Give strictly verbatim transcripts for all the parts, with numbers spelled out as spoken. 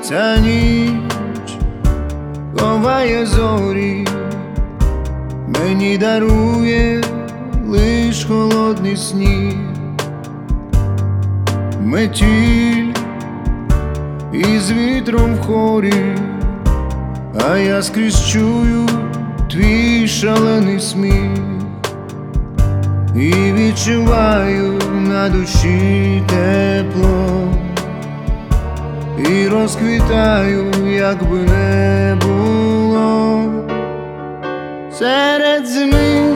Ця ніч ховає зорі, мені дарує лиш холодний сніг, метіль із вітром в хорі, а я скрізь чую твій шалений сміх і відчуваю на душі тепло, і розквітаю, якби не було. Серед зими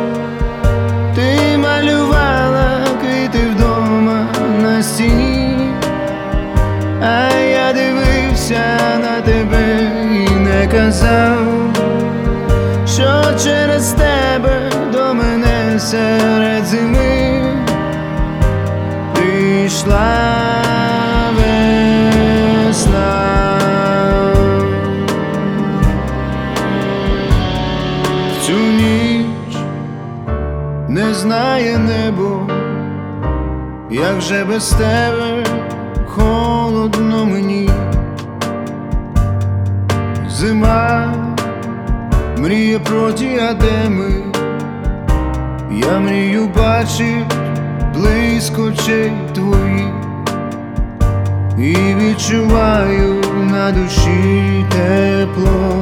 ти малювала квіти вдома на стіні, а я дивився на тебе і не казав, що через тебе до мене серед зими прийшла весна. В цю ніч не знає небо, як же без тебе холодно мені. Зима мріє про діадеми, я мрію бачить близько очей твої, і відчуваю на душі тепло,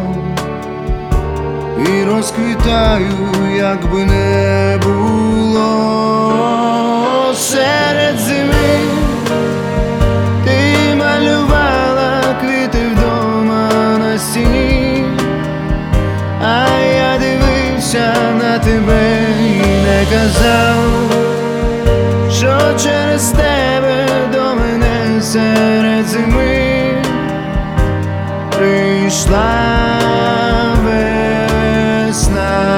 і розквітаю, якби не було. Серед зими ти малювала квіти вдома на стіні, а я дивився на тебе і не казав, що через тебе до мене серед зими прийшла весна.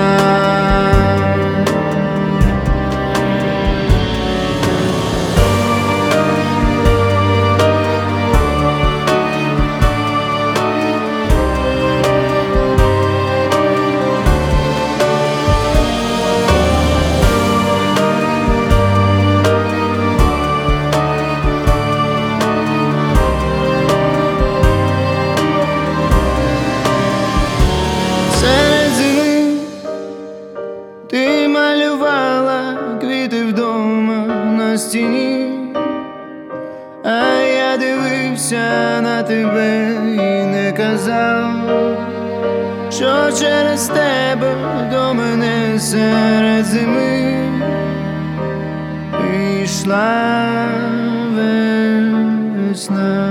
Ти малювала квіти вдома на стіні, а я дивився на тебе і не казав, що через тебе до мене серед зими прийшла весна.